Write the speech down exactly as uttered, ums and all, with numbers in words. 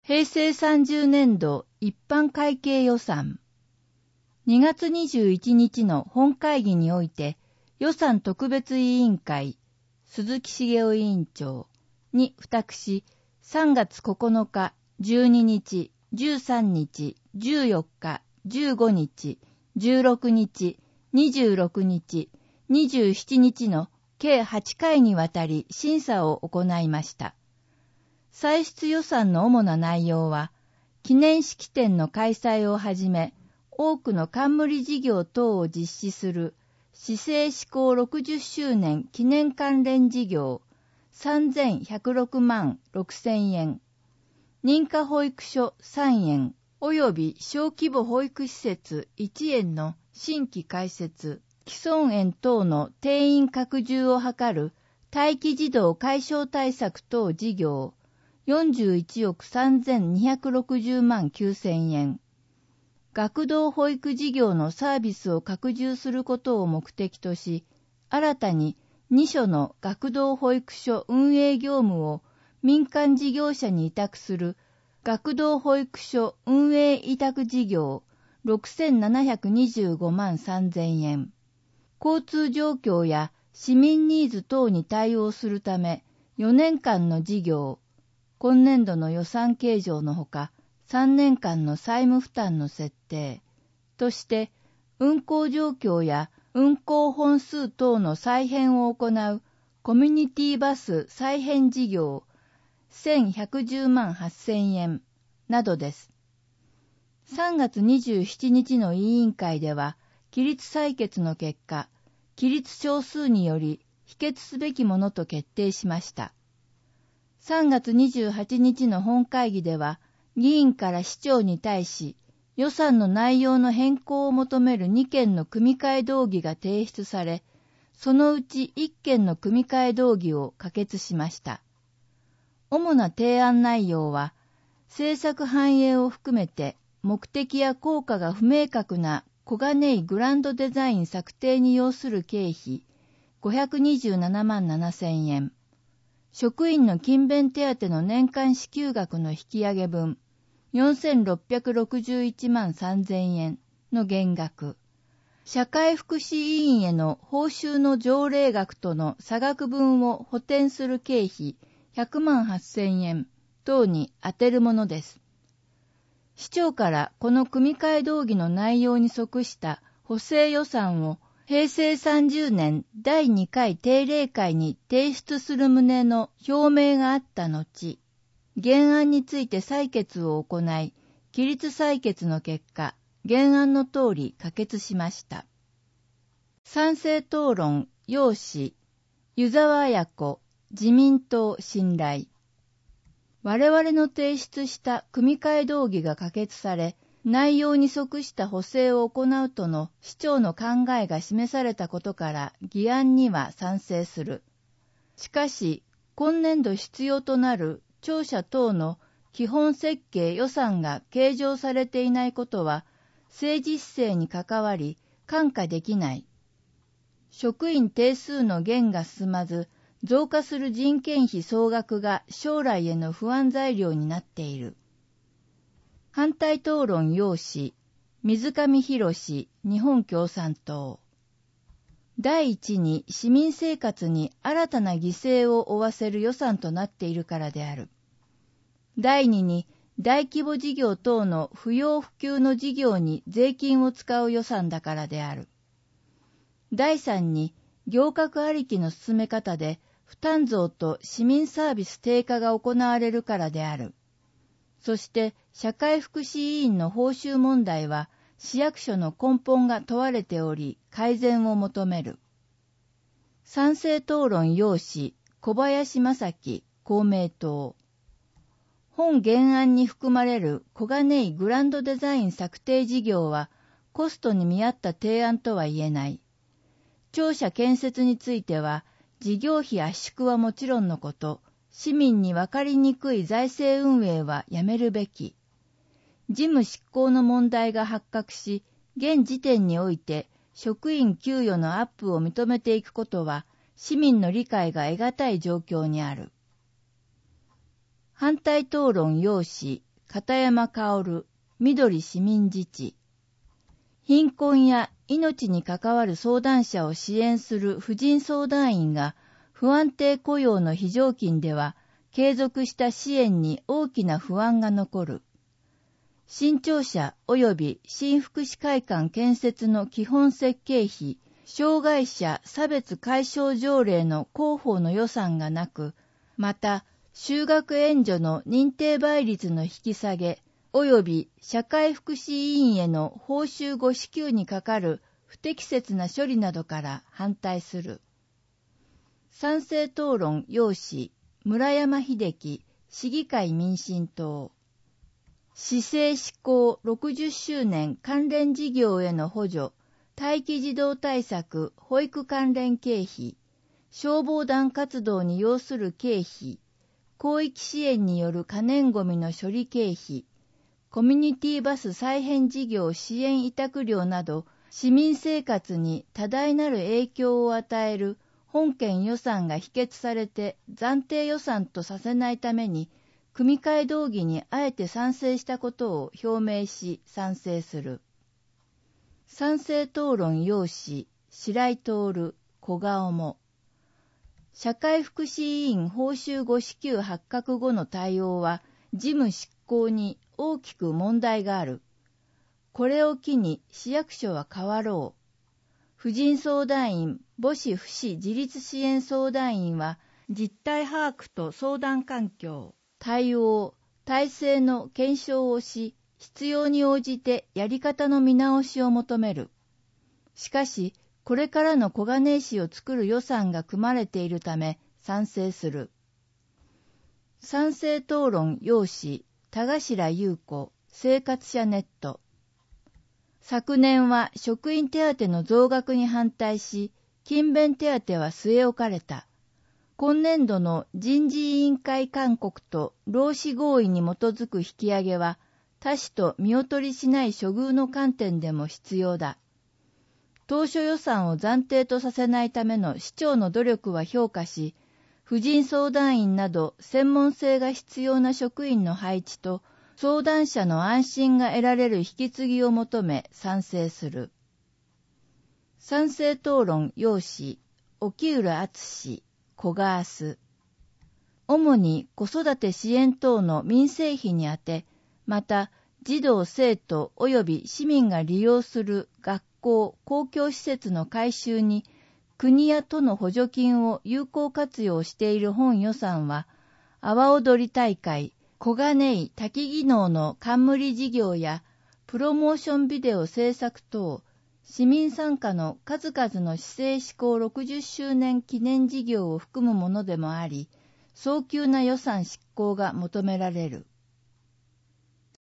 へいせいさんじゅうねんど一般会計予算。にがつにじゅういちにちの本会議において、予算特別委員会、鈴木茂夫委員長に付託し、さんがつここのか、じゅうににち、じゅうさんにち、じゅうよっか、じゅうごにち、じゅうろくにち、にじゅうろくにち、にじゅうしちにちの計はちかいにわたり審査を行いました。歳出予算の主な内容は、記念式典の開催をはじめ、多くの冠事業等を実施する市政施行ろくじゅっしゅうねん記念関連事業さんぜんひゃくろくまんろくせんえん、認可保育所さんえん及び小規模保育施設いちえんの新規開設、既存園等の定員拡充を図る待機児童解消対策等事業よんじゅういちおくさんぜんにひゃくろくじゅうまんきゅうせんえん、学童保育事業のサービスを拡充することを目的とし、新たににしょの学童保育所運営業務を民間事業者に委託する学童保育所運営委託事業ろくせんななひゃくにじゅうごまんさんぜんえん、交通状況や市民ニーズ等に対応するためよねんかんの事業、今年度の予算計上のほか、さんねんかんの債務負担の設定として、運行状況や運行本数等の再編を行うコミュニティバス再編事業せんひゃくじゅうまんはっせんえんなどです。さんがつにじゅうしちにちの委員会では、規律採決の結果、規律少数により否決すべきものと決定しました。さんがつにじゅうはちにちの本会議では、議員から市長に対し、予算の内容の変更を求めるにけんの組み替え動議が提出され、そのうちいっけんの組み替え動議を可決しました。主な提案内容は、政策反映を含めて目的や効果が不明確な小金井グランドデザイン策定に要する経費ごひゃくにじゅうななまんななせんえん、職員の勤勉手当の年間支給額の引き上げ分よんせんろっぴゃくろくじゅういちまんさんぜんえんの減額、社会福祉委員への報酬の条例額との差額分を補填する経費ひゃくまんはっせんえん等に充てるものです。市長からこの組み替え動議の内容に即した補正予算をへいせいさんじゅうねんだいにかい定例会に提出する旨の表明があった後、原案について採決を行い、規律採決の結果、原案の通り可決しました。賛成討論、要旨、湯沢綾子、自民党信頼。我々の提出した組み替え動議が可決され、内容に即した補正を行うとの市長の考えが示されたことから議案には賛成する。しかし、今年度必要となる庁舎等の基本設計予算が計上されていないことは政治姿勢に関わり看過できない。職員定数の減が進まず、増加する人件費総額が将来への不安材料になっている。反対討論要旨、水上博史、日本共産党。第一に市民生活に新たな犠牲を負わせる予算となっているからである。第二に大規模事業等の不要不急の事業に税金を使う予算だからである。第三に行革ありきの進め方で負担増と市民サービス低下が行われるからである。そして社会福祉委員の報酬問題は市役所の根本が問われており改善を求める。賛成討論要旨、小林正樹、公明党。本原案に含まれる小金井グランドデザイン策定事業はコストに見合った提案とは言えない。庁舎建設については事業費圧縮はもちろんのこと、市民に分かりにくい財政運営はやめるべき。事務執行の問題が発覚し、現時点において職員給与のアップを認めていくことは市民の理解が得難い状況にある。反対討論要旨、 片山薫、緑市民自治。貧困や命に関わる相談者を支援する婦人相談員が不安定雇用の非常勤では継続した支援に大きな不安が残る。新庁舎及び新福祉会館建設の基本設計費、障害者差別解消条例の広報の予算がなく、また就学援助の認定倍率の引き下げ、及び社会福祉委員への報酬ご支給にかかる不適切な処理などから反対する。賛成討論要旨、村山秀樹、市議会民進党。市政施行ろくじゅっしゅうねん関連事業への補助、待機児童対策、保育関連経費、消防団活動に要する経費、広域支援による可燃ごみの処理経費、コミュニティバス再編事業支援委託料など、市民生活に多大なる影響を与える本県予算が否決されて暫定予算とさせないために、組会動議にあえて賛成したことを表明し賛成する。賛成討論要旨、白井徹、小顔も。社会福祉委員報酬ご支給発覚後の対応は、事務執行に大きく問題がある。これを機に市役所は変わろう。婦人相談員、母子父子自立支援相談員は、実態把握と相談環境、対応、体制の検証をし、必要に応じてやり方の見直しを求める。しかし、これからの小金井市を作る予算が組まれているため賛成する。賛成討論要旨、田頭優子、生活者ネット。昨年は職員手当の増額に反対し、勤勉手当は据え置かれた。今年度の人事委員会勧告と労使合意に基づく引き上げは、他市と見劣りしない処遇の観点でも必要だ。当初予算を暫定とさせないための市長の努力は評価し、婦人相談員など専門性が必要な職員の配置と相談者の安心が得られる引き継ぎを求め賛成する。賛成討論要旨、沖浦敦、小川須。主に子育て支援等の民生費にあて、また児童生徒及び市民が利用する学校、公共施設の改修に国や都の補助金を有効活用している本予算は、阿波踊り大会、小金井多機技能の冠事業やプロモーションビデオ制作等、市民参加の数々の市政施行ろくじゅっしゅうねん記念事業を含むものでもあり、早急な予算執行が求められる。